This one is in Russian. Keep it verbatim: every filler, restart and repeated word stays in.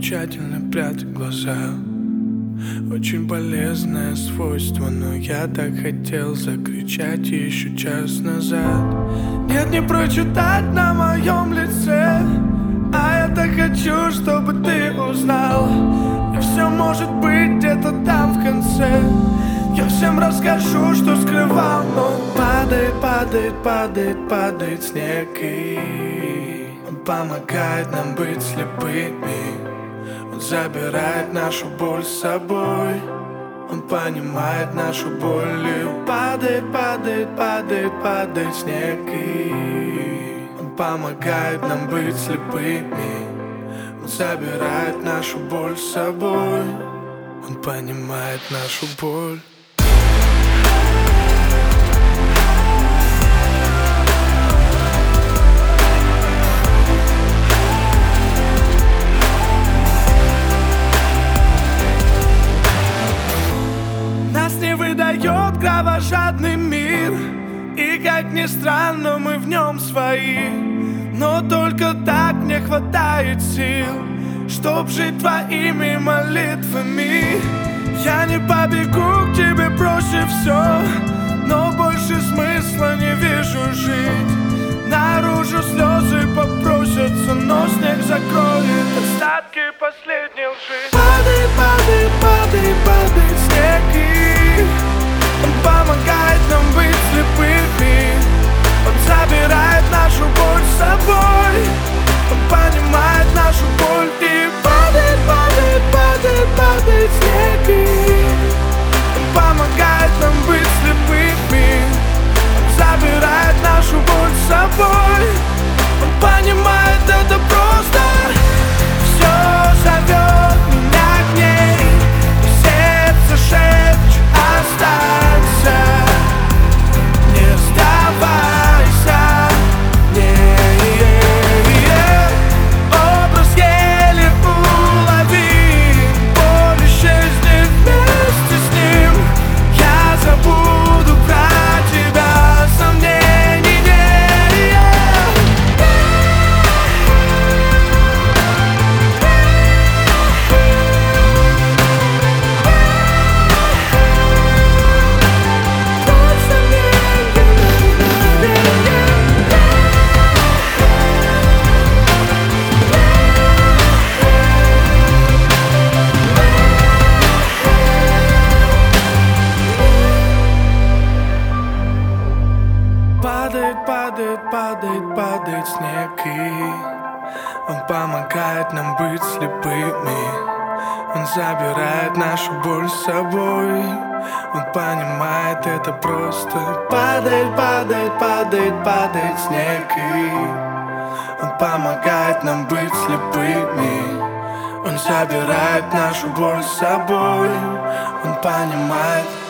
тщательно прятать глаза. Очень полезное свойство, но я так хотел закричать еще час назад. Нет, не прочитать на моем лице, а я так хочу, чтобы ты узнал. И все может быть где-то там в конце. Я всем расскажу, что скрывал, но падает, падает, падает, падает снег, и он помогает нам быть слепыми. Он забирает нашу боль с собой. Он понимает нашу боль. И падает, падает, падает, падает снег, и он помогает нам быть слепыми. Он забирает нашу боль с собой. Он понимает нашу боль. Не выдает кровожадный мир, и как ни странно, мы в нем свои. Но только так мне хватает сил, чтоб жить твоими молитвами. Я не побегу к тебе, проще все, но больше смысла не вижу жить. Наружу слезы попросятся, но снег закроет остатки последней лжи. Падает, падает, падает, падает снег, и он помогает нам быть слепыми. Он забирает нашу боль с собой. Он понимает нашу боль. И падает, падает, падает, падает снег, и он помогает нам быть слепыми. Он забирает нашу боль с собой. Он понимает, это просто. Все зовет меня к ней, и сердце шепчет: останься, не сдавайся. Не-е-е-е. Образ еле уловим, боль исчезнет вместе с ним. Я забуду про тебя сомнений. Не-е-е. Падает, падает, падает, падает снег, и он помогает нам быть слепыми. Он забирает нашу боль с собой. Он понимает, это просто. Падает, падает, падает, падает снег, и он помогает нам быть слепыми. Он забирает нашу боль с собой. Он понимает.